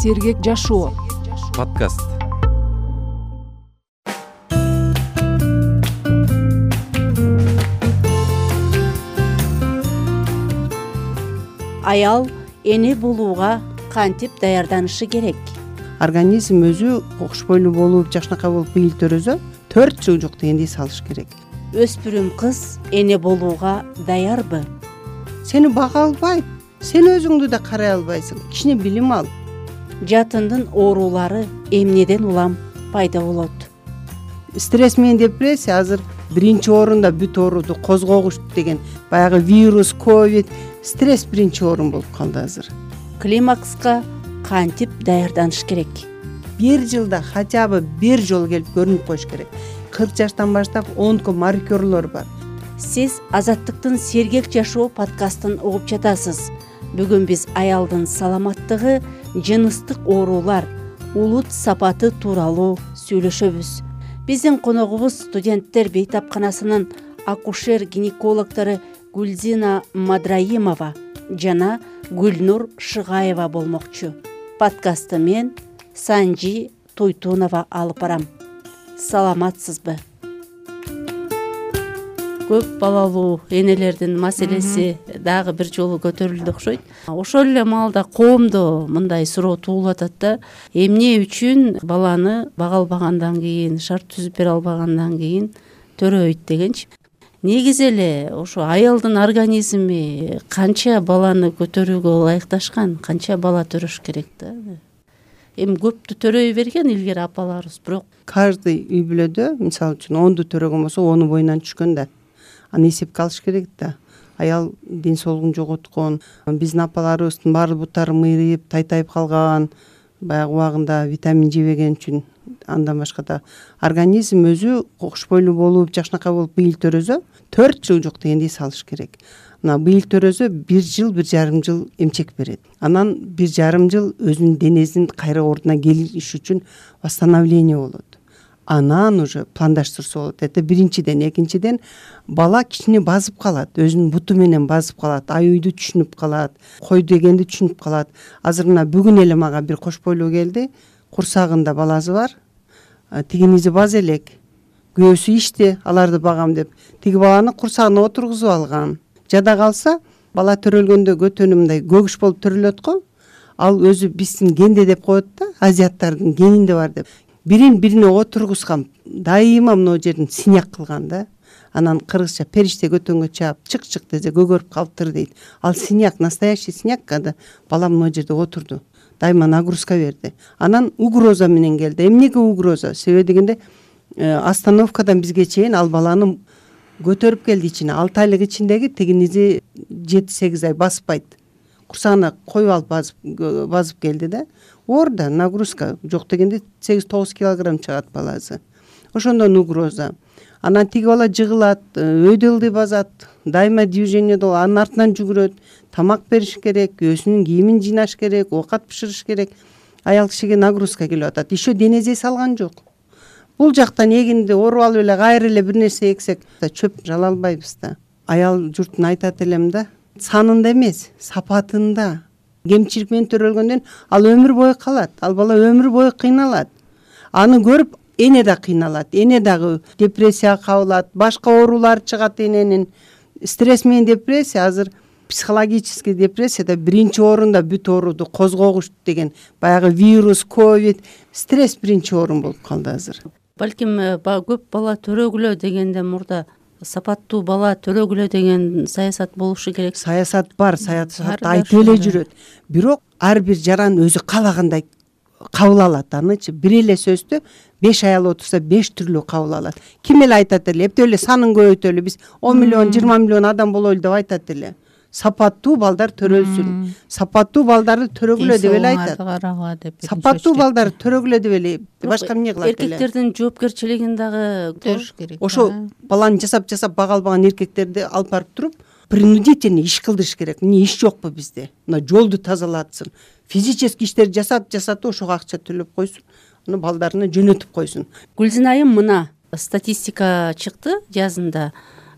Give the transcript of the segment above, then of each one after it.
Сергек жашоо подкаст. Аял эне болууга кантип даярданышы керек? Организм өзү кош бойлуу болуп жакшынакай болуп быйыл төрөзө 4 жыл жок дегендей салыш керек. Өспүрүм кыз эне болууга даярбы? Сени бага албайт, сен өзүңдү да карай албайсың. Кичине билим ал. Жатындын оорулары эмнеден улам пайда болот? Стресс менен депрессия азыр биринчи орунда бүт ооруду козгогуч деген баягы вирус, ковид, стресс биринчи орун болуп калды азыр. Климакска кантип даярданыш керек? Бир жылда хотя бы бир жолу келип көрүнүп коюш керек. 40 жаштан баштап онкомаркерлор бар. Сиз Азаттыктын Сергек жашоо подкастын угуп жатасыз. Бүгүн биз аялдын саламаттыгы, жыныстык оорулар, улут сапаты тууралуу сүйлөшөбүз. Биздин коногубуз студенттер бейтапканасынын акушер-гинекологтору Гүлзина Мадраимова жана Гүлнур Шыгаева болмокчу. Подкастты мен Санжи Туйтунова алып барам. Саламатсызбы? Көп балалуу энелердин маселеси дагы бир жолу көтөрүлдү окшойт. Ошол эле маалда коомдо мындай суроо туулуп атат да, эмне үчүн баланы бага албагандан кийин, шарт түзүп бере албагандан кийин төрөйт дегенчи. Негизи эле ошо аялдын организми канча баланы көтөрүүгө ылайыкташкан, канча бала төрөш керек да. Эми көптү төрөй берген илгери апаларыбыз, бирок Каждый үй бүлөдө, мисалы үчүн 10ду төрөгөн болсо 10 боюнан түшкөн да. Аны эсепке алыш керек да. Аял ден соолугун жоготкон, биздин апаларыбыздын баары буттары мыйрыйып, тайтайып калган, баягы убагында витамин жебеген үчүн. Андан башка да организм өзү кош бойлуу болуп жакшынакай болуп быйыл төрөзө 4 жыл жок дегендей салыш керек. Мына быйыл төрөзө 1 жыл, 1,5 жыл эмчек берет. Анан 1,5 жыл өзүнүн денесин кайра ордуна келиш үчүн восстановление болот. Анан уже пландаштырса болот. Это биринчиден, экинчиден бала кичине базып калат, өзүнүн буту менен базып калат, аюуйду түшүнүп калат, кой дегенди түшүнүп калат. Азыр мына бүгүн эле мага бир кош бойлуу келди, курсагында баласы бар. Тигинизи баз элек, күйөөсү ишти, аларды багам деп, тиги баланы курсагына отургузуп алган. Жада калса, бала төрөлгөндө көтөнү мындай көгүш болуп төрөлөт го. Ал өзү биздин генде деп коет да, азиаттардын генинде бар деп. Бирине отургузган, дайыма мына жерин синяк кылган да. Анан кыргызча периште көтөнгө чаап, чык десе көгөрүп калыптыр дейт. Ал синяк, настоящий синяк када бала мына жерде отурду. Дайыма нагрузка берди. Анан угроза менен келди. Эмнеге угроза? Себеби дегенде остановкадан бизге чейин ал баланы көтөрүп келди ичине. 6 айлык ичиндеги тигинизи 7-8 ай баспайт. Курсагына коюп алып базып келди да. Орда нагрузка жок дегенде 8-9 килограмм чыгат баласы. Ошондон угроза. Анан тиги бала жыгылат, өйдө ылдый базат, дайыма движениеде анын артынан жүгүрөт, тамак бериш керек, өзүнүн кийимин жыйнаш керек, оокат бышырыш керек. Аял кишиге нагрузка келип атат. Еще денезе салган жок. Бул жактан эгинди оруп алып эле кайра эле бир нерсе эксек, чөп жала албайбыз да. Аял журтун айтат элем да, санында эмес, сапатында. Кемчилик менен төрөлгөндөн ал өмүр бою калат. Ал бала өмүр бою кыйналат. Аны көрүп эне да кыйналат. Эне дагы депрессияга кабылат, башка оорулар чыгат эненин. Стресс менен депрессия азыр психологический депрессияда биринчи орунда бүт ооруду козгогуч деген баягы вирус, ковид, стресс биринчи орун болуп калды азыр. Балким көп бала төрөгүлө дегенде мурда сапаттуу бала төрөгүлө деген саясат болушу керек. Саясат бар, саясат айтып эле жүрөт. Бирок ар бир жаран өзү каалагандай кабыл алат анычы. Бир эле сөздү 5 аял отурса 5 түрлүү кабыл алат. Ким эле айтат эле, эптеп эле санын көбөйтөлү, биз 10 миллион, 20 миллион адам бололу деп айтат эле. Сапаттуу балдар төрөлсүн. Сапаттуу бaldарды төрөгүлө деп эле айтат. Сапаттуу балдар төрөгүлө деп эле башка эмне кылат эле. Эркектердин жоопкерчилигин дагы көрүш керек. Ошо баланы жасап бага албаган эркектерди алып барып туруп принудительный иш кылдырыш керек. Эмне иш жокпу бизде? Мына жолду тазалатсын. Физический иштер жасатты, ошого акча төлөп койсун. Аны балдарына жөнөтүп койсун. Гүлзинайым, мына статистика чыкты жазында.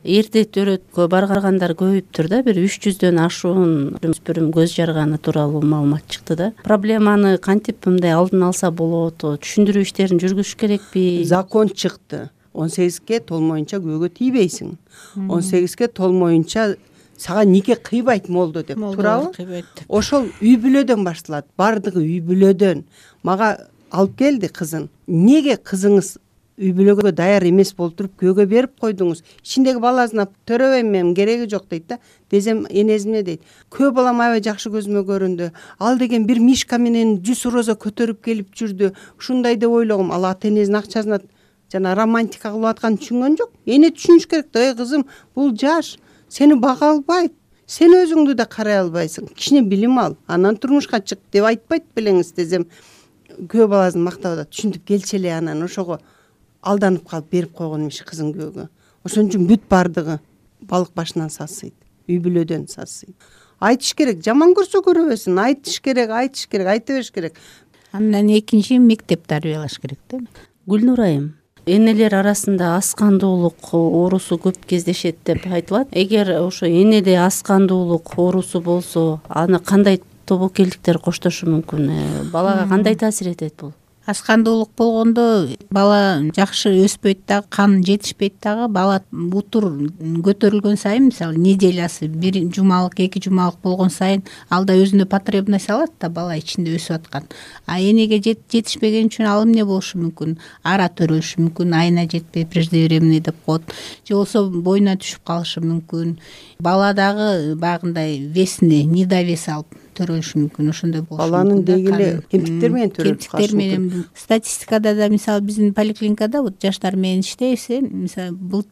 эрте төрөткө баргандар көбөйүптүр да, бир 300дөн ашуун өспүрүм көз жарганы тууралуу маалымат чыкты да. Проблеманы кантип мындай алдын алса болот, түшүндүрүү иштерин жүргүзүш керекпи? Закон чыкты. 18ге толмоюнча көөгө тийбейсиң. 18ге толмоюнча сага нике кыйбайт молдо деп, туурабы? Ошол үй бүлөдөн башталат. Бардыгы үй бүлөдөн. Мага алып келди кызын. Неге кызыңыз үй бүлөгө даяр эмес болуп туруп көөгө берип койдуңуз? Ичиндеги баласын төрөбөйм мен, кереги жок дейт да. Десем энесине дейт, көө балам аябай жакшы көзүмө көрүндү. Ал деген бир мишка менен 100 роза көтөрүп келип жүрдү. Ушундай деп ойлогом. Ал ата энесинин акчасына жана романтика кылып атканын түшүнгөн жок. Эне түшүнүш керек да, кызым, бул жаш, сени бага албайт. Сен өзүңдү да карай албайсың. Кичине билим ал, анан турмушка чык деп айтпайт белеңиз десем, көө баласын мактап атат. Түшүнтүп келчи эле, анан ошого алданып калып берип койгон имиш кызын көөгө. Ошон үчүн бүт бардыгы балык башынан сасыйт, үй бүлөдөн сасыйт. Айтыш керек, жаман көрсө көрөбөсүн, айтыш керек, айта бериш керек. Андан экинчи мектеп тарбиялаш керек да. Гүлнур айым, энелер арасында аскандуулук оорусу көп кездешет деп айтылат. Эгер ошо энеде аскандуулук оорусу болсо, аны кандай тобокелдиктер коштошу мүмкүн? Балага кандай таасир этет бул? Аскандуулук болгондо бала жакшы өспөйт дагы, кан жетишпейт дагы. Бала бутур көтөрүлгөн сайын, мисалы неделясы 1 жумалык 2 жумалык болгон сайын алда өзүнө потребность алат да, бала ичинде өсүп аткан. А энеге жетишпеген үчүн ал эмне болушу мүмкүн? Ара төрөлүшү мүмкүн, айына жетпей преждевременный деп коет. Же болбосо боюна түшүп калышы мүмкүн. Бала дагы багындай весине, недовес алып төрөлүшү мүмкүн. Ошондой болушу мүмкүн. Баланын дегеле кемтиктер менен төрөлүп калышы мүмкүн. Статистикада да, мисалы биздин поликлиникада вот жаштар менен иштейбиз, мисалы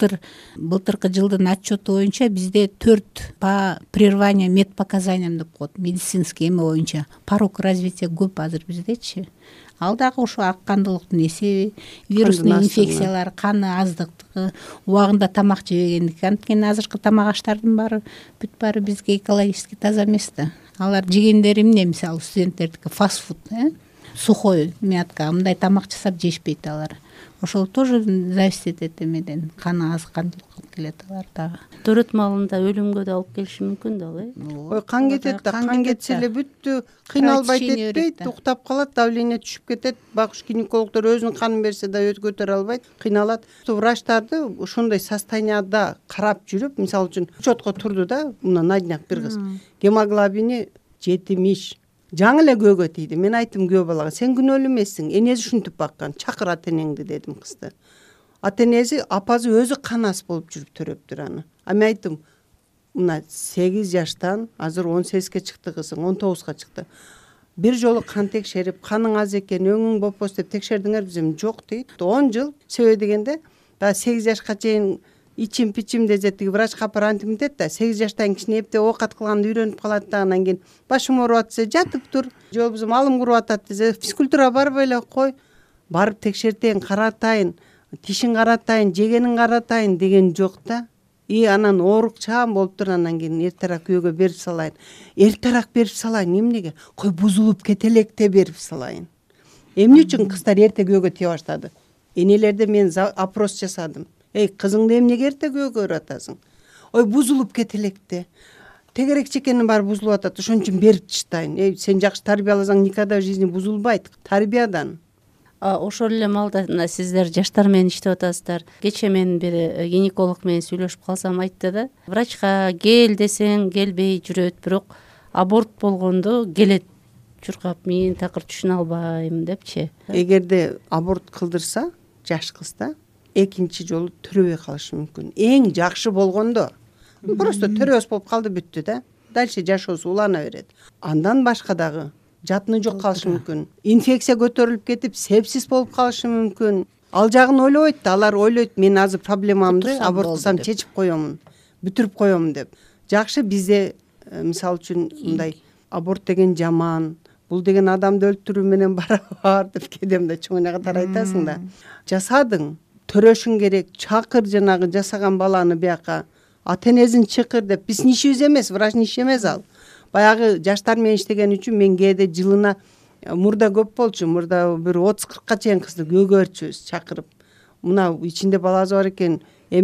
былтыркы жылдын отчету боюнча бизде 4 по прерыванию медпоказаниям деп коет, медицинский эме боюнча порог развития көп азыр биздечи. Ал дагы ошо аккандуулуктун эсеби, вирусный инфекциялар, каны аздыктыгы, убагында тамак жебегендик. Анткени азыркы тамак аштардын баары бүт баары бизге экологически таза эмес да. Алар жегендери эмне, мисалы студенттердики фастфуд, сухой мятка, мындай тамак жасап жешпейт алар. Ошол тоже зависит этет эмеден, каны аскандуулук алып келет алар дагы. Төрөт маалында өлүмгө да алып келиши мүмкүн да, Ой, кан кетет да, кан кетсе эле бүттү, кыйналбайт этпейт, уктап калат, давление түшүп кетет. Багыш гинекологдор өзүнүн канын берсе да көтөрө албайт, кыйналат. Врачтарды ошондой состоянияда карап жүрүп, мисалы үчүн учетко турду да, мына на днях бир кыз гемоглобини 70, жаңы эле көөгө тийди. Мен айттым көө балага, сен күнөөлүү эмессиң, энеси ушинтип баккан, чакыр ата энеңди дедим кызды. Ата энеси апасы өзү канас болуп жүрүп төрөптүр аны. А мен айттым, мына 8 жаштан азыр 18ге чыкты кызың, 19га чыкты. Бир жолу кан текшерип, каның аз экен, өңүң боппос деп текшердиңер бизем? Жок дейт. 10 жыл себеби дегенде, да 8 жашка чейин ичим пичим дезеттиги врачка апарантип мынтет да, 8 жаштан кичине эптеп оокат кылганды үйрөнүп калат да, анан кийин башым ооруп атса жатып тур, же болбосо малым куруп атат десе, физкультура барбай эле кой, барып текшертейин, каратайын, тишин каратайын, жегенин каратайын деген жок да. И анан оорукчаан болуптур, анан кийин эртерээк күйөөгө берип салайын. Эртерээк берип салайын эмнеге? Кой бузулуп кете электе берип салайын. Эмне үчүн кыздар эрте күйөөгө тие баштады? Энелерде мен опрос жасадым. Эй, кызыңды эмнеге эрте күйөөгө берип атасың? Ой, бузулуп кете электе. Тегерек чекенин баары бузулуп атат, ошон үчүн берип таштайын. Эй, сен жакшы тарбияласаң никогда в жизни бузулбайт. Тарбиядан. Ошол эле маалда сиздер жаштар менен иштеп атасыздар. Кече мен бир гинеколог менен сүйлөшүп калсам айтты да, врачка кел десең келбей жүрөт, бирок аборт болгондо келет. Чуркап, мен такыр түшүнө албайм депчи. Эгерде аборт кылдырса, жаш кызда экинчи жолу төрөбөй калышы мүмкүн. Эң жакшы болгондо просто төрөбөс болуп калды, бүттү да. Дальше жашоосу улана берет. Андан башка дагы жатыны жок калышы мүмкүн. Инфекция көтөрүлүп кетип, сепсис болуп калышы мүмкүн. Ал жагын ойлобойт да, алар ойлойт, мен азыр проблемамды аборт кылсам чечип коемун, бүтүрүп коемун деп. Жакшы бизде мисалы үчүн мындай аборт деген жаман, бул деген адамды өлтүрүү менен барабар деп кедемде чоңуна катар айтасың да. Жасадың, төрөшүң керек, чакыр жанагы жасаган баланы бияка, ата энесин чакыр деп. Биздин ишибиз эмес, врачтын иши эмес ал. Баягы жаштар менен иштеген үчүн мен кээде жылына, мурда көп болчу, мурда бир 30-40ка чейин кызды көөгө берчүбүз чакырып. Мына ичинде баласы бар экен, эми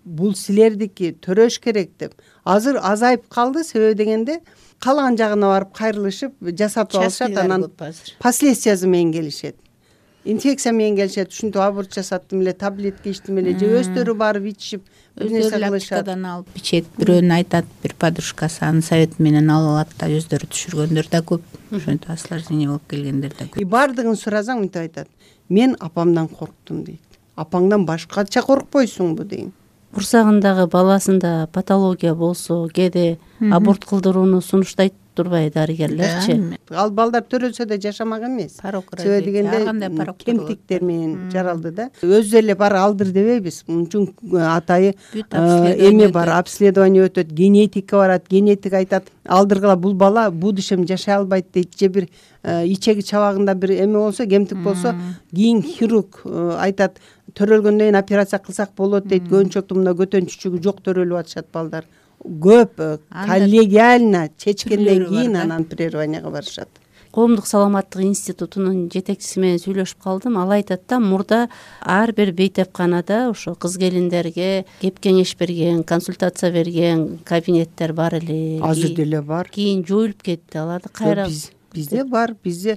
бул силердики, төрөш керек деп. Азыр азайып калды, себеби дегенде калаган жагына барып кайрылышып жасатып алышат, анан последствиясы менен келишет. Инфекция менен келишет, ушинтип аборт жасаттым эле, таблетка ичтим эле, же өздөрү барып ичишип бир нерсе өздөрү кылышат. аптекадан алып ичет, бирөөнү айтат, бир подружкасы анын совети менен алып алат да, өздөрү түшүргөндөр да көп, ошентип осложнение болуп келгендер да көп. Бардыгын суразаң мынтип айтат: мен апамдан корктум дейт. Апаңдан башкача коркпойсуңбу дейм. Курсагындагы баласында патология болсо, кээде аборт кылдырууну сунуштайт турбай дарыгерлерчи? Ал балдар төрөлсө да жашамак эмес. Себеби дегенде кемтиктер менен жаралды да. Өзү эле бар алдыр дебейбиз. Мун үчүн атайы эме бар, обследование өтөт, генетика барат, генетик айтат, алдыргыла бул бала будущем жашай албайт дейт, же бир ичеги чабагында бир эме болсо, кемтик болсо, кийин хирург айтат, төрөлгөндөн кийин операция кылсак болот дейт. Көбүнчөктү мына көтөнчүчүгү жок төрөлүп атышат балдар. Көп коллегиально чечкенден кийин анан прерыванияга барышат. Коомдук саламаттык институтунун жетекчиси менен сүйлөшүп калдым. Ал айтат да, мурда ар бир бейтепканада ошо кыз келиндерге кеп кеңеш берген, консультация берген кабинеттер бар эле. Азыр деле бар. Кийин жоюлуп кетти. Аларды кайра бизде бар.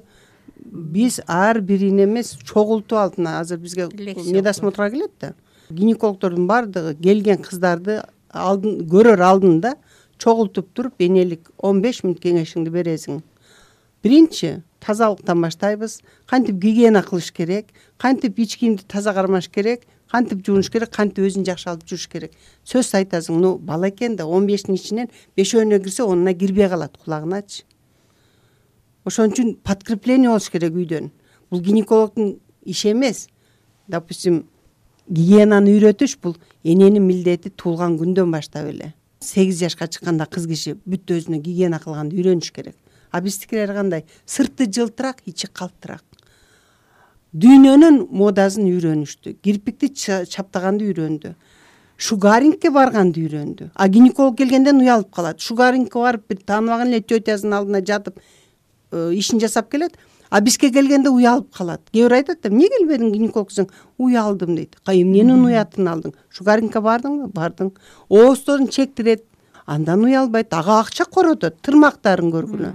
Биз ар бирин эмес, чогултуп алдына азыр бизге медосмотрга келет да. Гинекологдордун бардыгы келген кыздарды көрөр алдында чогултуп туруп, энелик 15 мүнөт кеңешиңди бересиң. Биринчи тазалыктан баштайбыз. Кантип гигиена кылыш керек, кантип ич кийимди таза кармаш керек, кантип жуунуш керек, кантип өзүн жакшы алып жүрүш керек. Сөз айтасың, ну бала экен да 15-тин ичинен 5-өөнө кирсе, онуна кирбей калат, кулагыначы. Ошон үчүн подкрепление болуш керек үйдөн. Бул гинекологдун иши эмес. Допустим, гигиенаны үйрөтүш бул эненин милдети туулган күндөн баштап эле. 8 жашка чыкканда кыз киши бүт өзүнө гигиена кылганды үйрөнүш керек. А биздикилер кандай? Сырты жылтыраак, ичи калтыраак. Дүйнөнүн модасын үйрөнүштү. Кирпикти чаптаганды үйрөндү. Шугарингке барганды үйрөндү. А гинеколог келгенден уялып калат. Шугарингке барып бир тааныбаган эле тетясынын алдына жатып ишин жасап келет. А бизге келгенде уялып калат. Кээ бир айтат да, эмне келбедиң гинеколог десең, уялдым дейт. Эмненин уятын алдың? Шугарингке бардыңбы? Бардың. Оозторун чектирет. Андан уялбайт. Ага акча коротот, тырмактарын көргүлө.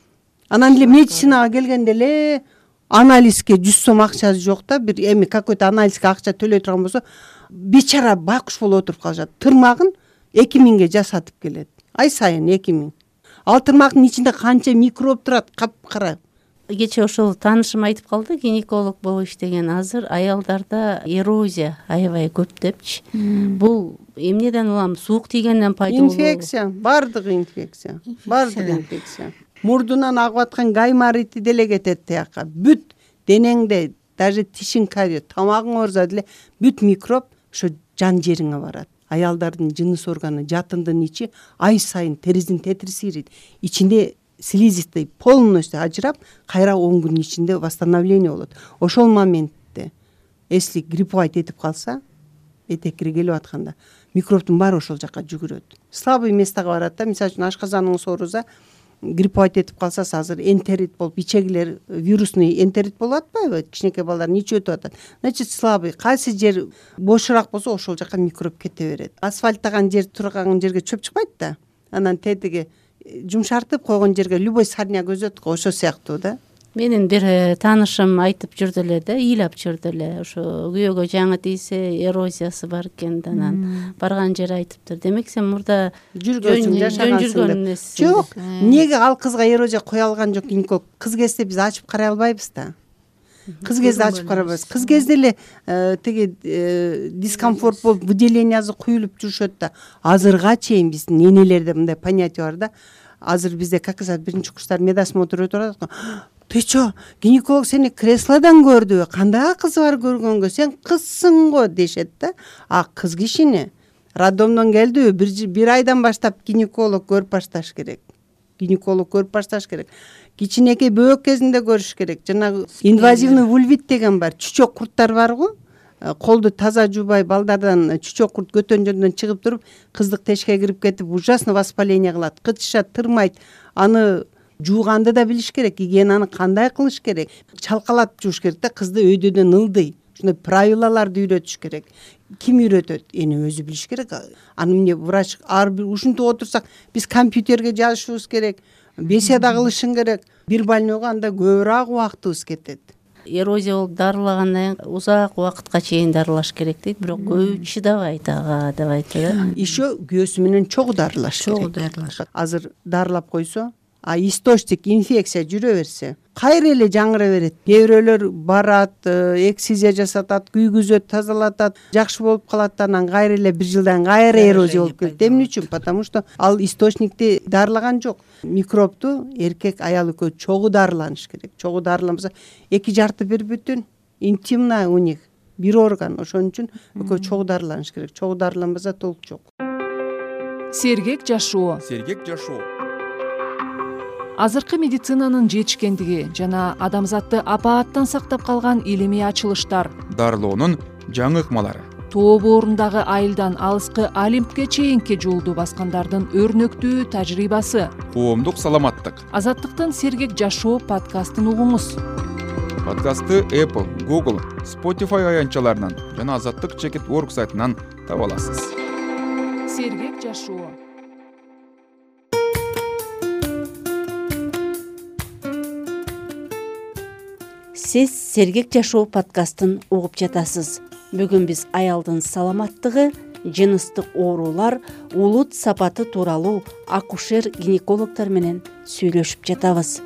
Анан эле медицинага келгенде эле анализге 100 сом акчасы жок да, бир эми какой-то анализге акча төлөй турган болсо, бечара байкуш болуп отуруп калышат. Тырмагын 2000ге жасатып келет. Ай сайын 2000. Ал тырмактын ичинде канча микроб турат, капкара. Кече ошол таанышым айтып калды, гинеколог болуп иштеген. Азыр аялдарда эрозия аябай көп депчи. Бул эмнеден улам? Суук тийгенден пайда болобу? Инфекция, бардыгы инфекция. Бардыгы инфекция. Мурдунан агып аткан гаймарити деле кетет тияка. Бүт денеңде, даже тишиң кариет, тамагың ооруза деле бүт микроб ошо жан жериңе барат. Аялдардын жыныс органы, жатындын ичи ай сайын теризин тетириси кирет. Ичинде слизистый полностью ажырап, кайра 10 күн ичинде восстановление болот. Ошол моментте если грипповать этип калса, этекири келип атканда, микробдун баары ошол жака жүгүрөт. Слабый местага барат да, мисалы үчүн ашказаныңыз ооруза, грипповать этип калсасы, азыр энтерит болуп, ичегилер вирусный энтерит болуп атпайбы? Кичинекей балдар ичип өтүп атат. Значит, слабый. Кайсы жер бошураак болсо, ошол жака микроб кете берет. Асфальттаган жер, турган жерге чөп чыкпайт да. Анан тетиги жумшартып койгон жерге любой сарняк өзөт го, ошо сыяктуу да. Менин бир таанышым айтып жүрдү эле да, ыйлап жүрдү эле. Ошо күйөөгө жаңы тийсе, эрозиясы бар экен да, анан барган жери айтыптыр. Демек сен мурда жүргөнсүң, жашагансың деп. Жок, эмнеге ал кызга эрозия кое алган жок гинеколог? Кыз кезде биз ачып карай албайбыз да. Кыз кезде ачып карабайбыз. Кыз кезде эле тиги дискомфорт болуп, выделениясы куюлуп жүрүшөт да. Азырга чейин биздин энелерде мындай понятие бар да. Азыр бизде как раз биринчи курстар медосмотр өтүп атат. Ты чо, гинеколог сени креслодан көрдүбү? Кандай кызы бар көргөнгө? Сен кызсың го дешет да. А кыз кишини роддомдон келдиби? Бир айдан баштап гинеколог көрүп башташ керек. Гинеколог көрүп башташ керек. Кичинекей бөбөк кезинде көрүш керек. Жанагы инвазивный вульвит деген бар. Чүчөк курттар бар го. Колду таза жуубай балдардан чүчөк курт көтөнжөндөн чыгып туруп, кыздык тешке кирип кетип, ужасно воспаление кылат. Кытышат, тырмайт. Аны жууганды да билиш керек, гигиенаны кандай кылыш керек. Чалкалатып жууш керек да, кызды өйдөдөн ылдый. Ушундай правилаларды үйрөтүш керек. ким үйрөтөт? Эни өзү билиш керек. Аны эмне врач ар бир ушинтип отурсак, биз компьютерге жазышыбыз керек, беседа кылышың керек. Бир больнойго анда көбүрөөк убактыбыз кетет. Эрозия болуп дарылагандан кийин узак убакытка чейин дарылаш керек дейт, бирок көп чыдабайт ага деп айтты да. Еще күйөөсү менен чогуу дарылаш керек. Чогуу дарылаш. Азыр дарылап койсо, источник инфекция жүрө берсе, кайра эле жаңыра берет. Кээ бирөөлөр барат, эксизия жасатат, күйгүзөт, тазалатат, жакшы болуп калат, анан кайра эле бир жылдан кайра эрозия болуп кетет. Эмне үчүн? Потому что ал источникти дарылаган жок. Микробту эркек, аял экөө чогуу дарыланыш керек. Чогуу дарыламаса, 2,5 бир бүтүн, интимная у них бир орган. Ошон үчүн экөө чогуу дарыланыш керек. Чогуу дарыланбаса толк жок. Сергек жашоо. Сергек жашоо. Азыркы медицинанын жетишкендиги жана адамзатты апааттан сактап калган илимий ачылыштар, Дарылоонун жаңы ыкмалары. тоо боорундагы айылдан алыскы Олимпке чейинки жолду баскандардын өрнөктүү тажрыйбасы. Коомдук саламаттык. Азаттыктын Сергек жашоо подкастын угуңуз. Подкастты Apple, Google, Spotify аянтчаларынан жана Азаттык.org сайтынан таба аласыз. Сергек жашоо. Сиз Сергек жашоо подкастын угуп жатасыз. Бүгүн биз аялдын саламаттыгы, жыныстык оорулар, улут сапаты тууралуу акушер-гинекологдор менен сүйлөшүп жатабыз.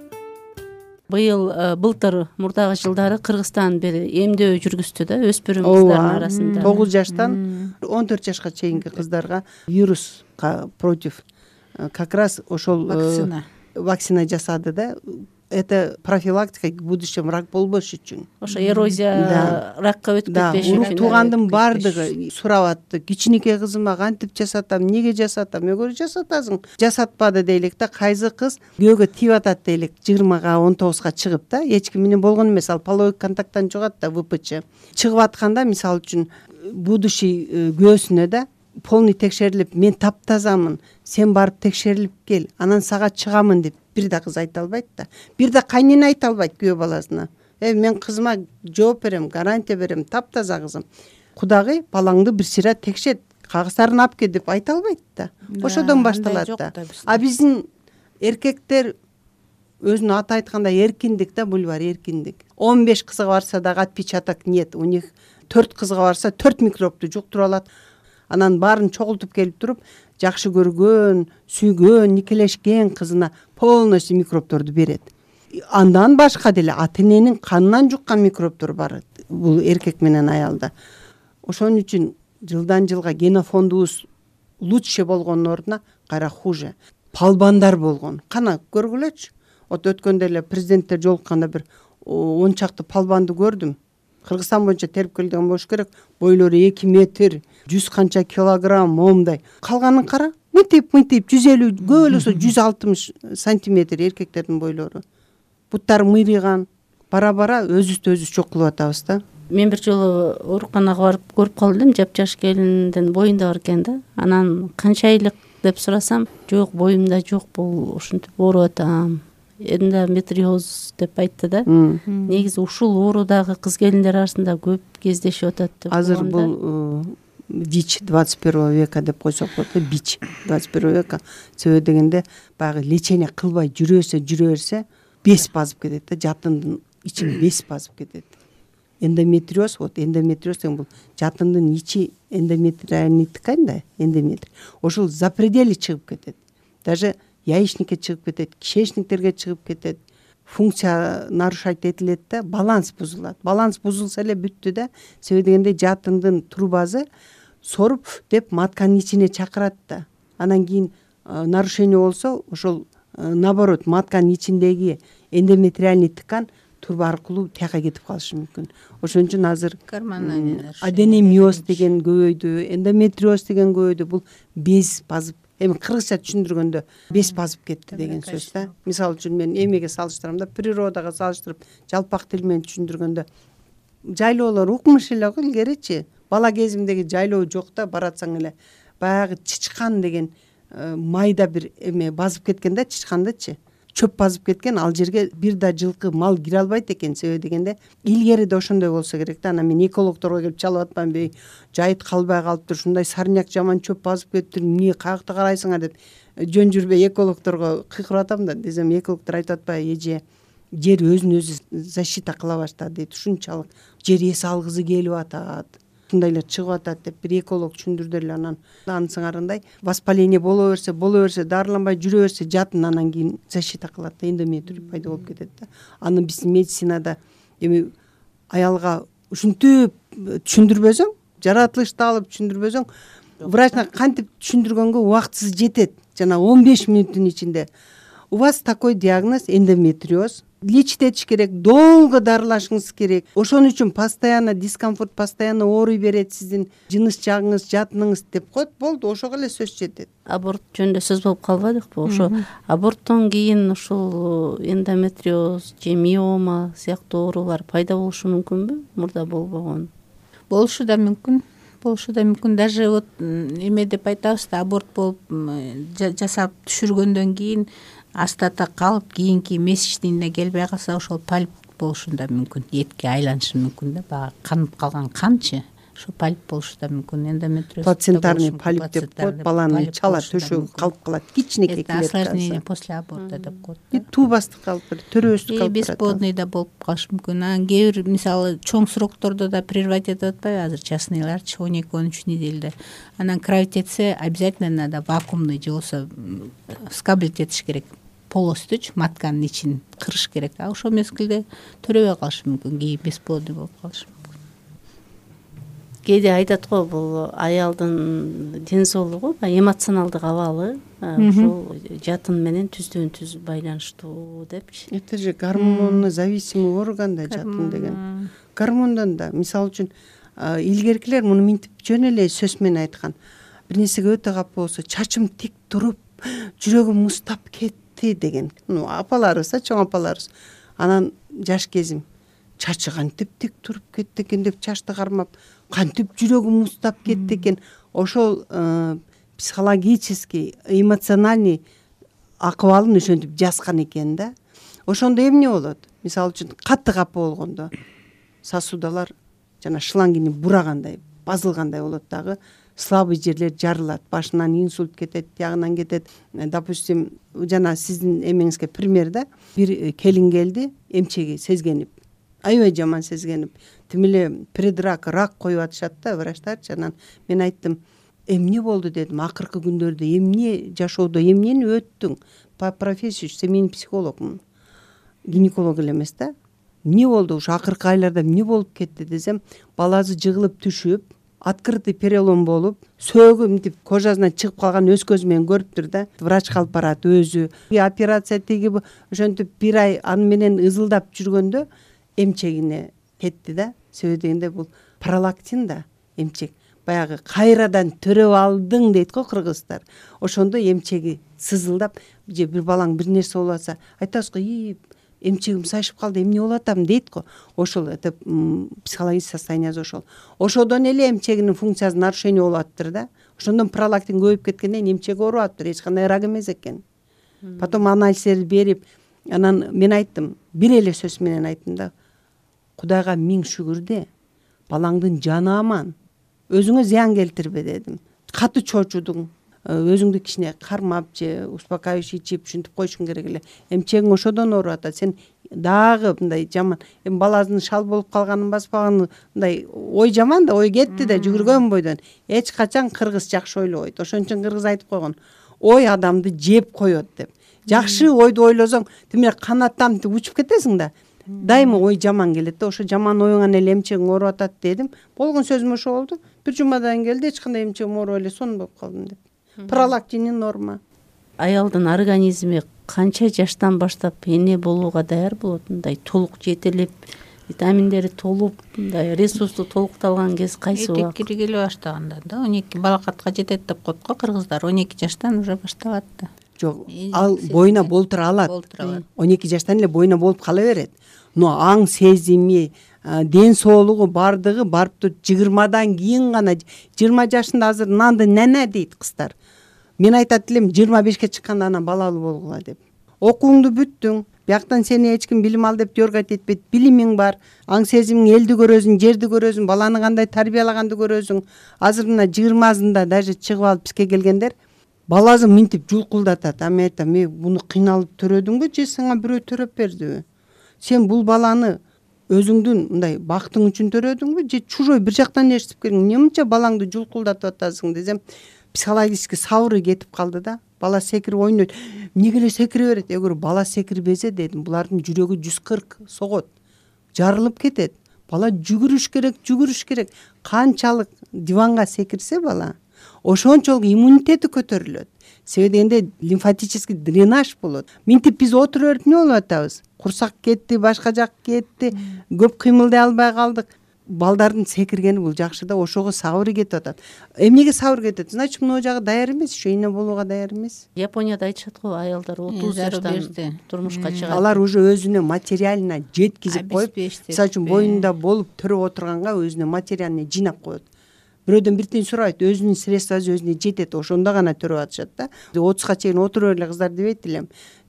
Былтыр мурдагы жылдары Кыргызстан бери эмдөө жүргүздү да өспүрүм кыздардын арасында. 9 жаштан 14 жашка чейинки кыздарга вирусқа против как раз ошол вакцина жасады да. Это профилактика в будущем рак болбош үчүн. Ошо эрозия ракка өтүп кетпеш үчүн. Урук туугандын баардыгы сурап атты. Кичинекей кызыма кантип жасатам, эмнеге жасатам? Мөгөр жасатасың. Жасатпады дейлик да, кайсы кыз күйөөгө тийип атат дейлик, 20-га 19-га чыгып да, эч ким менен болгон эмес, ал половой контакттан жугат да, ВПЧ. Чыгып атканда, мисалы үчүн, будущий күйөөсүнө да полный текшерилип, мен таптазамын, сен барып текшерилип кел, анан сага чыгамын деп бир да кыз айта албайт да. Бир да кайнене айта албайт күйөө баласына. Мен кызыма жооп берем, гарантия берем, таптаза кызым. Кудагый балаңды бир сыйра текшерт, кагыздарын алып кел деп айта албайт да. Ошодон башталат да. А биздин эркектер өзүнүн аты айткандай эркиндик да, бул бар эркиндик. 15 кызга барса дагы отпечаток нет. У них 4 кызга барса 4 микробду жуктуруп алат. Анан баарын чогултуп келип туруп, жакшы көргөн, сүйгөн, никелешкен кызына полностью микробторду берет. Андан башка деле ата-эненин канынан жуккан микробтор бар. Бул эркек менен аялда. Ошон үчүн жылдан жылга генофондубуз лучше болгондун ордуна кайра хуже. Палбандар болгон. Кана көргүлөчү. Өткөндө эле президенттер жолукканда бир 10 чакты палбанды көрдүм. Кыргызстан боюнча терип келген болуш керек. Бойлору 2 метр, 100 канча килограмм, момдай. Калганын кара, мынтип 150, көп эле 160 сантиметр эркектердин бойлору. Буттары мыйрыйган, бара-бара өзүбүздү өзүбүз жок кылып атабыз да. Мен бир жолу ооруканага барып көрүп калдым, жапжаш келиндин боюнда бар экен да. Анан канча айлык деп сурасам, жок, боюмда жок, бул ушинтип ооруп атам. Эндометриоз деп айтты да. Негизи ушул оорудагы кыз келиндер арасында көп кездешип атат деп. Азыр бул ВИЧ 21 века деп койсок болот, ВИЧ 21 века. Себеби дегенде баягы лечение кылбай жүрө берсе, бес базып кетет да, жатындын ичин бес базып кетет. Эндометриоз, эндометриоз деген бул жатындын ичи эндометриальный ткань да, эндометрий. Ошол за пределы чыгып кетет. Даже яичникке чыгып кетет, кишечниктерге чыгып кетет. Функция нарушать этилет да, баланс бузулат. Баланс бузулса эле бүттү да. Себеби дегенде жатындын трубасы соруп деп матканын ичине чакырат да. Анан кийин нарушение болсо, ошол наоборот матканын ичиндеги эндометриальный ткань труба аркылуу тияка кетип калышы мүмкүн. Ошон үчүн азыр аденомиоз деген көбөйдү, эндометриоз деген көбөйдү. Бул без базып, эми кыргызча түшүндүргөндө без базып кетти деген сөз да. Мисалы үчүн мен эмеге салыштырам да, природага салыштырып, жалпак тил менен түшүндүргөндө жайлоолор укмуш эле го илгеричи. Бала кезимдеги жайлоо жок да, баратсаң эле баягы чычкан деген майда бир эме базып кеткен да, чычкандычы. чөп базып кеткен, ал жерге бир да жылкы мал кире албайт экен. Себеби дегенде илгери да ошондой болсо керек да. Анан мен экологторго келип чалып атпаймынбы, жайыт калбай калыптыр, ушундай сарняк жаман чөп базып кетиптир, эмне каякта карайсыңар деп жөн жүрбөй экологторго кыйкырып атам да. Десем экологтор айтып атпайбы, эже жер өзүн өзү защита кыла баштады дейт, ушунчалык жер эс алгысы келип атат, ушундайлар чыгып атат деп бир эколог түшүндүрдү эле. Анан анысыңарындай воспаление боло берсе, дарыланбай жүрө берсе жатын, анан кийин защита кылат да, эндометрий пайда болуп кетет да. Аны биздин медицинада эми аялга ушинтип түшүндүрбөсөң, жаратылышты алып түшүндүрбөсөң, врачна кантип түшүндүргөнгө убактысы жетет. Жана 15 мүнөттүн ичинде у вас такой диагноз эндометриоз, лечить этиш керек, долго дарылашыңыз керек. Ошон үчүн постоянно дискомфорт, постоянно ооруй берет сиздин жыныс жагыңыз, жатыныңыз деп коет. Болду, ошого эле сөз жетет. Аборт жөнүндө сөз болуп калбадыкпы? Ошо аборттон кийин ушул эндометриоз же миома сыяктуу оорулар пайда болушу мүмкүнбү? Мурда болбогон. Болушу да мүмкүн. Даже вот эме деп айтабыз да, аборт болуп жасап түшүргөндөн кийин астата калып, кийинки месячныйына келбей калса, ошол полип болушу да мүмкүн. Этке айланышы мүмкүн да, баягы канып калган канчы, ошо полип болушу да мүмкүн. Эндометриоз плацентарный полип деп коет, баланы чала төшөгү калып калат, кичинекей осложнение после аборта деп коет. Туубастык калып барат, төрөбөстүк калып барат. Бесплодный да болуп калышы мүмкүн. Анан кээ бир мисалы чоң сроктордо да прерывать этип атпайбы азыр частныйларчы 12-13 неделде. Анан кровить этсе обязательно надо вакуумный же болсо скаблить этиш керек. Полостуч матканын ичин кырыш керек. А ошол мезгилде төрөбөй калышы мүмкүн, кийин бесплодный болуп калышы мүмкүн. Кээде айтат го, бул аялдын ден соолугу, эмоционалдык абалы ушул жатын менен түздөн түз байланыштуу депчи. Это же гормонно зависимый орган да жатын деген. Гормондон да, мисалы үчүн илгеркилер муну минтип жөн эле сөз менен айткан. Бир нерсеге өтө кап болсо чачым тик туруп, жүрөгүм муздап кетти деген. Апаларыбыз, чоң апаларыбыз. Анан жаш кезим чачы кантип тик туруп кетти экен деп чачты кармап, кантип жүрөгүм муздап кетти экен. Ошол психологический, эмоциональный акыбалын ошентип жазган экен да. Ошондо эмне болот? Мисалы үчүн катты капа болгондо сосудалар жана шлангини бурагандай, базылгандай болот дагы. Слабый жерлер жарылат, башынан инсульт кетет, тиягынан кетет. Допустим, жана сиздин эмеңизге пример да, бир келин келди, эмчеги сезгенип, аябай жаман сезгенип, тим эле предрак, рак коюп атышат да врачтарчы. Анан мен айттым, эмне болду дедим, акыркы күндөрдө эмне жашоодо эмнени өттүң? По профессии семейный психологмун, гинеколог эле эмес да. Эмне болду ушу акыркы айларда, эмне болуп кетти десем, баласы жыгылып түшүп, открытый перелом болуп, сөөгү мынтип кожасынан чыгып калган өз көзү менен көрүптүр да. Врачка алып барат өзү. Операция тиги ошентип бир ай аны менен ызылдап жүргөндө эмчегине кетти да. Себеби дегенде бул пролактин да, эмчек. Баягы кайрадан төрөп алдың дейт го кыргыздар. Ошондо эмчеги сызылдап, же бир балаң бир нерсе болуп атса, айтасыз го, эмчегим сайышып калды, эмне болуп атам дейт го. Ошол это психологическое состояние ошол. Ошодон эле эмчегинин функциясы нарушение болуп атыптыр да. Ошондон пролактин көбөйүп кеткенден эмчеги ооруп атыптыр, эч кандай рак эмес экен. Потом анализдерди берип, анан мен айттым, бир эле сөз менен айттым да. Кудайга миң шүгүр де, балаңдын жаны аман. Өзүңө зыян келтирбе дедим. Каты чочудуң, өзүңдү кичине кармап же успокаивающий ичип ушинтип коюшуң керек эле. Эмчегиң ошодон ооруп атат. Сен дагы мындай жаман, баласынын шал болуп калганын баспаган мындай ой жаман да, ой кетти да жүгүргөн бойдон. Эч качан кыргыз жакшы ойлобойт. Ошон үчүн кыргыз айтып койгон, ой адамды жеп коет деп. Жакшы ойду ойлосоң, тим эле канаттанып учуп кетесиң да. Дайыма ой жаман келет да, ошо жаман оюңан эле эмчегиң ооруп атат дедим. Болгон сөзүм ошо болду. Бир жумадан келди, эч кандай эмчегим оорубай эле сонун болуп калдым деп. Пролактини норма. Аялдын организми канча жаштан баштап эне болууга даяр болот? Мындай толук жетилип, витаминдери толуп, мындай ресурсту толукталган кез кайсы убакыт? Этек киргеле баштаганда да, 12 балакатка жетет деп коет го кыргыздар. 12 жаштан уже башталат да. Жок, ал боюна болтура алат. 12 жаштан эле боюна болуп кала берет. Но аң сезими, ден соолугу бардыгы барыптыр 20дан кийин гана. 20 жашында азыр нанды нәнә дейт кыздар. Мен айтат элем 25ке чыкканда анан балалуу болгула деп. окууңду бүттүң, бияктан сени эч ким билим ал деп дергать этпейт, билимиң бар, аң сезимиң, элди көрөсүң, жерди көрөсүң, баланы кандай тарбиялаганды көрөсүң. Азыр мына 20-азында даже чыгып алып бизге келгендер баласын минтип жулкулдатат. Мен айтам, буну кыйналып төрөдүңбү же сага бирөө төрөп бердиби? Сен бул баланы өзүңдүн мындай бактың үчүн төрөдүңбү же чужой бир жактан ээрчитип келдиң? Эмне мынча балаңды жулкулдатып атасың десем, психологический сабыры кетип калды да. Бала секирип ойнойт. Эмнеге эле секире берет? Эгер бала секирбесе дедим, булардын жүрөгү 140 согот, жарылып кетет. Бала жүгүрүш керек. Канчалык диванга секирсе бала, ошончолук иммунитети көтөрүлөт. Себеби дегенде лимфатический дренаж болот. Минтип биз отура берип эмне болуп атабыз? Курсак кетти, башка жак кетти, көп кыймылдай албай калдык. Балдардын секиргени бул жакшы да, ошого сабыры кетип атат. Эмнеге сабыр кетет? Значит, могу жагы даяр эмес, ошо эне болууга даяр эмес. Японияда айтышат го, аялдар 30 жаштан турмушка чыгат. Алар уже өзүнө материально жеткизип коюп, мисалы үчүн боюнда болуп төрөп отурганга өзүнө материально жыйнап коет. Бирөөдөн бирден сурабайт, өзүнүн средствосу өзүнө жетет, ошондо гана төрөп атышат да. 30га чейин отура берле кыздар дебейт элем.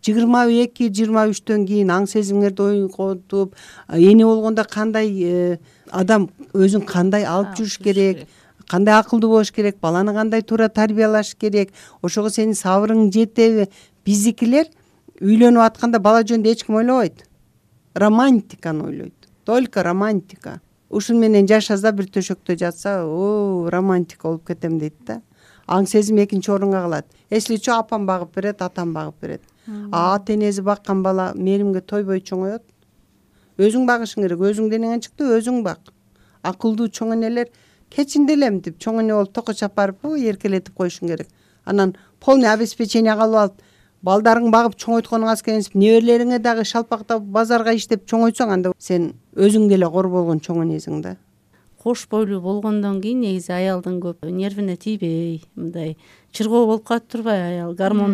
22-23төн кийин аң сезимиңерди ойготуп, эне болгондо кандай адам өзүн кандай алып жүрүш керек, кандай акылдуу болуш керек, баланы кандай туура тарбиялаш керек, ошого сенин сабырың жетеби? Биздикилер үйлөнүп атканда бала жөнүндө эч ким ойлобойт. Романтиканы ойлойт. Только романтика. Ушун менен жашаса, бир төшөктө жатса, романтика болуп кетем дейт да. Аң сезим экинчи орунга калат. Эсличү апам багып берет, атам багып берет. Ата энеси баккан бала мээримге тойбой чоңоет. Өзүң багышың керек, өзүң денеңен чыкты, өзүң бак. Акылдуу чоң энелер кечин делем деп чоң эне болуп токко чапарып эркелетип коюшуң керек. Анан полный обеспечение калып алып, балдарың багып чоңойтконуңа келип, неберелериңе дагы шалпактап базарга иштеп чоңойтсоң, анда сен өзүң деле кор болгон чоң энесиң да. Кош бойлуу болгондон кийин негизи аялдын көп нервине тийбей, мындай чыргоо болуп калып турбайбы аял?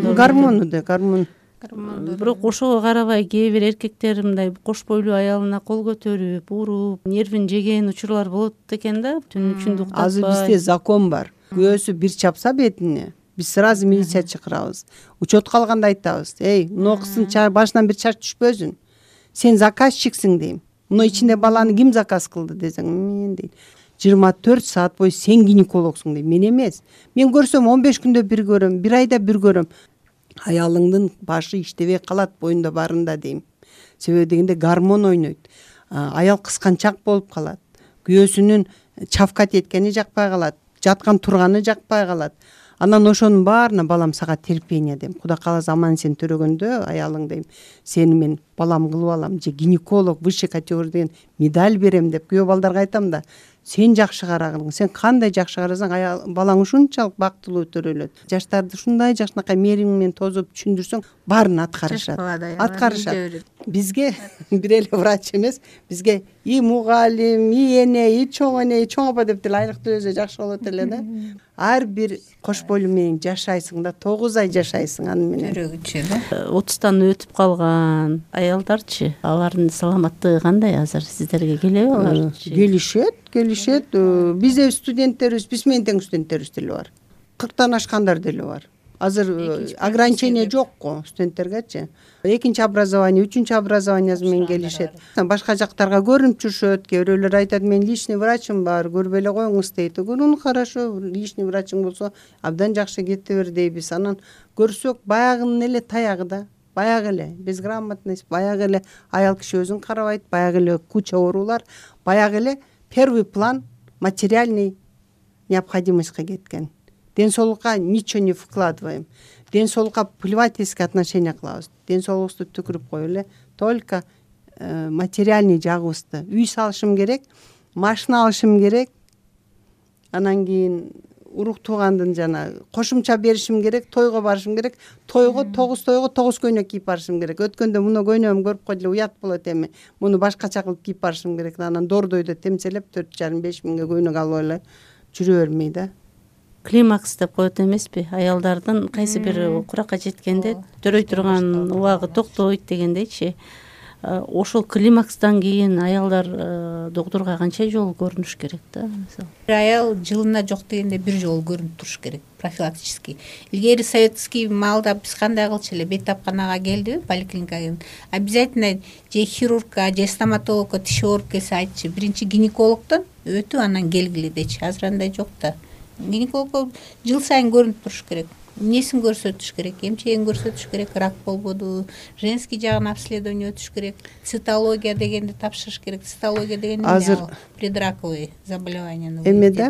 Гормону. Бирок ошого карабай кээ бир эркектер мындай кош бойлуу аялына кол көтөрүп, уруп, нервин жеген учурлар болот экен да. Түнү үчүндө уктатпай. Азыр бизде закон бар. Күйөөсү бир чапса бетине, биз сразу милиция чакырабыз. Учетко алганда айтабыз. Мына кыздын башынан бир чач түшпөсүн. Сен заказчиксиң дейм. Мына ичинде баланы ким заказ кылды десең, мен дейт. 24 саат бою сен гинекологсуң дейм. Мен эмес. Мен көрсөм 15 күндө бир көрөм, бир айда бир көрөм. Аялыңдын башы иштебей калат боюнда барында дейм. Себеби дегенде гормон ойнойт. Аял кысканчак болуп калат. Күйөөсүнүн чавкать эткени жакпай калат, жаткан турганы жакпай калат. Анан ошонун баарына балам сага терпение дейм. Кудай кааласа аман сен төрөгөндө аялың дейм. Сени мен балам кылып алам же гинеколог высший категория деген медаль берем деп күйөө балдарга айтам да. Сен жакшы карагың, сен кандай жакшы карасаң, балаң ушунчалык бактылуу төрөлөт. Жаштарды ушундай жакшынакай мээрим менен тосуп түшүндүрсөң, баарын аткарышат. Бизге бир эле врач эмес, бизге и мугалим, и эне, и чоң эне, и чоң апа деп деле айлык төлөсө жакшы болот эле да. Ар бир кош бойлуу менен жашайсың да, 9 ай жашайсың аны менен. Төрөгүчү да. 30тан өтүп калган аялдарчы, алардын саламаттыгы кандай азыр сиздерге келеби алар? Келишет. Бизде студенттерибиз, биз менен тең студенттерибиз деле бар. 40тан ашкандар деле бар. Азыр ограничение жок го студенттергечи. Экинчи образование, үчүнчү образованиясы менен келишет. Башка жактарга көрүнүп жүрүшөт. Кээ бирөөлөр айтат, мен личный врачым бар, көрбөй эле коюңуз дейт. Ну хорошо, личный врачың болсо абдан жакшы кете бер дейбиз. Анан көрсөк баягынын эле таягы да. Баягы эле безграмотность, баягы эле аял киши өзүн карабайт, баягы эле куча оорулар, баягы эле первый план материальный необходимостька кеткен. Ден соолукка ничего не вкладываем. Ден соолукка плевательское отношение кылабыз. Ден соолугубузду түкүрүп коюп эле только материальный жагыбызды. Үй салышым керек, машина алышым керек. Анан кийин урук туугандын жана кошумча беришим керек, тойго барышым керек. Тойго 9 көйнөк кийип барышым керек. Өткөндө муну көйнөгүмдү көрүп койду, уят болот эми. Муну башкача кылып кийип барышым керек. Анан дордойдо темселеп 4,5-5 миңге көйнөк алып эле жүрө бермей да. Климакс деп коет эмеспи? Аялдардын кайсы бир куракка жеткенде төрөй турган убагы токтойт дегендейчи. ошол климакстан кийин аялдар доктурга канча жолу көрүнүш керек да? Мисалы аял жылына жок дегенде бир жолу көрүнүп туруш керек профилактический. Илгери советский маалда биз кандай кылчу эле, бейтапканага келдиби, поликлиникага обязательно же хирургка же стоматологко тиш ооруп келсе айтчы, биринчи гинекологдон өтүп анан келгиле дечи. Азыр андай жок да. Гинекологко жыл сайын көрүнүп туруш керек. Эмнесин көрсөтүш керек, эмчегин көрсөтүш керек, рак болбоду, женский жагын обследование өтүш керек, цитология дегенди тапшырыш керек. Цитология деген азыр предраковый заболеваниени эме да,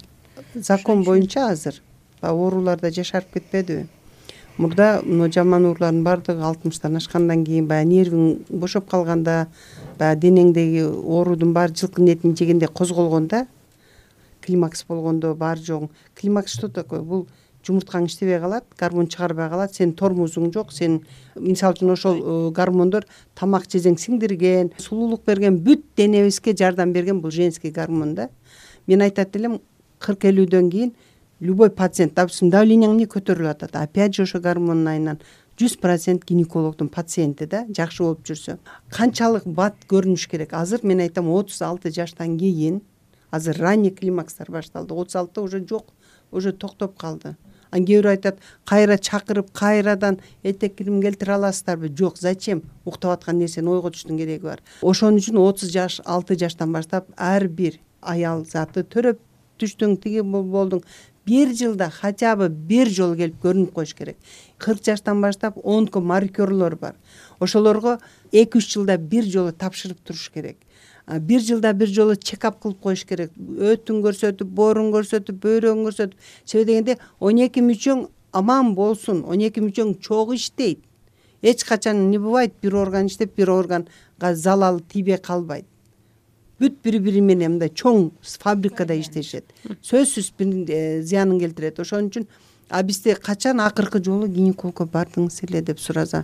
закон боюнча азыр ооруларда жашарып кетпедиби? Мурда жаман оорулардын баардыгы 60тан ашкандан кийин баягы нервиң бошоп калганда, баягы денеңдеги оорудун баары жылкы этин жегенде козголгондо, климакс болгондо бар жогуң. Климакс что такое? Бул жумурткаң иштебей калат, гормон чыгарбай калат, сенин тормозуң жок, сен мисалы үчүн ошол гормондор тамак жезең сиңдирген, сулуулук берген, бүт денебизге жардам берген бул женский гормон да. Мен айтат элем 40-50дөн кийин любой пациент, допустим, давлениең эмне көтөрүлүп атат, опять же ошо гормондун айынан 100% гинекологдун пациенти да, жакшы болуп жүрсө. Канчалык бат көрүнүш керек? Азыр мен айтам 36 жаштан кийин, азыр ранний климакстар башталды. 36 уже жок, уже токтоп калды. Кээ бирөө айтат, кайра чакырып, кайрадан этек кирим келтире аласыздарбы? Жок, зачем? Уктап аткан нерсени ойго түштүн кереги бар. Ошон үчүн 36 жаштан баштап ар бир аял заты төрөп түштүң, тиги болдуң, бир жылда хотя бы бир жолу келип көрүнүп коюш керек. 40 жаштан баштап онкомаркерлор бар. Ошолорго 2-3 жылда бир жолу тапшырып туруш керек. Бир жылда бир жолу чекап кылып коюш керек. Өтүн көрсөтүп, боорун көрсөтүп, бөйрөгүн көрсөтүп. Себеби дегенде 12 мүчөң аман болсун, 12 мүчөң чогуу иштейт. Эч качан не бывает, бир орган иштеп, бир органга залал тийбей калбайт. Бүт бири-бири менен мындай чоң фабрикада иштешет. Сөзсүз бир зыянын келтирет. Ошон үчүн бизде качан акыркы жолу гинекологко бардыңыз эле деп сураса,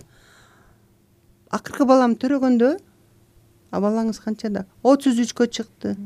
акыркы балам төрөгөндө, балаңыз канчада? 33кө чыкты.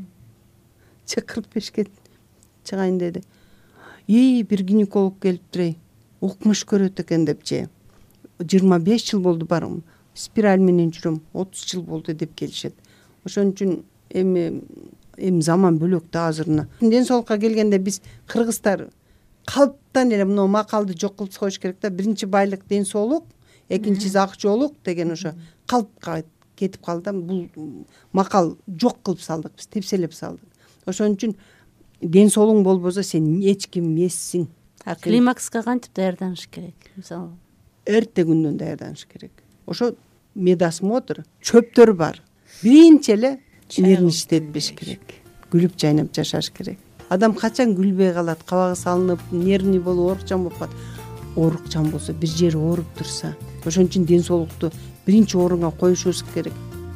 45ке чыгайын деди. Бир гинеколог келип турей, укмуш көрөт экен депчи. 25 жыл болду барым. Спираль менен жүрөм, 30 жыл болду деп келишет. Ошон үчүн эми заман бөлөк да азырына. Ден соолукка келгенде биз кыргыздар калыптан эле мына макалды жок кылып коюш керек да. Биринчи байлык ден соолук, экинчиси акчолук деген ошо калыпка кетип калды. Бул макал жок кылып салдык, биз тепселеп салдык. Ошон үчүн ден соолугуң болбосо сен эч ким эмессиң. Климакска кантип даярданыш керек? Мисалы эрте күндөн даярданыш керек. Ошо медосмотр, чөптөр бар. Биринчи эле нервин иштетпеш керек. Күлүп жайнап жашаш керек. Адам качан күлбөй калат, кабагы салынып, нервный болуп, оорукчан болуп калат. Оорукчан болсо, бир жери ооруп турса, ошон үчүн ден соолукту биринчи орунга коюшубуз керек.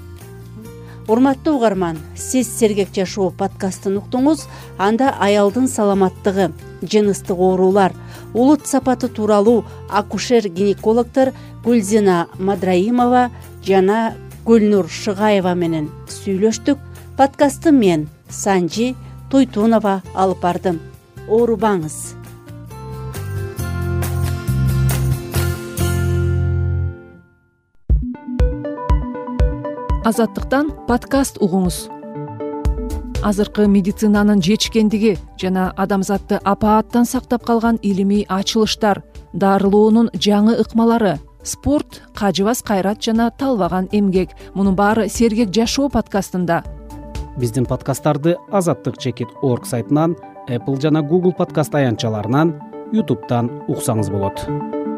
Урматтуу угарман, сиз Сергек жашоо подкастын уктуңуз. Анда аялдын саламаттыгы, жыныстык оорулар, улут сапаты тууралуу акушер-гинекологдор Гүлзина Мадраимова жана Гүлнур Шыгаева менен сүйлөштүк. Подкастты мен, Санжи Туйтунова алып бардым. Оорубаңыз. Азаттыктан подкаст угуңуз. Азыркы медицинанын жетишкендиги жана адамзатты апааттан сактап калган илимий ачылыштар, дарылоонун жаңы ыкмалары, спорт, кажыбас кайрат жана талбаган эмгек. Мунун баары Сергек жашоо подкастында. Биздин подкасттарды azattik.org сайтынан, Apple жана Google подкаст аянтчаларынан, YouTube'дан уксаңыз болот.